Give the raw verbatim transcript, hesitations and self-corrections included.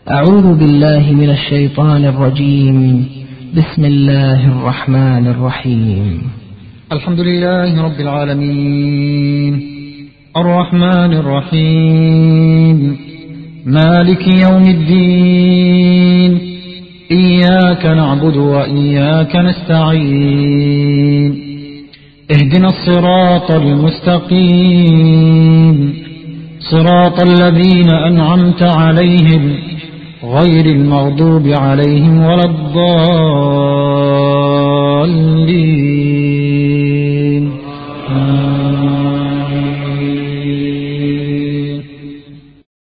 أعوذ بالله من الشيطان الرجيم. بسم الله الرحمن الرحيم. الحمد لله رب العالمين، الرحمن الرحيم، مالك يوم الدين، إياك نعبد وإياك نستعين، اهدنا الصراط المستقيم، صراط الذين أنعمت عليهم غير المغضوب عليهم ولا الضالين.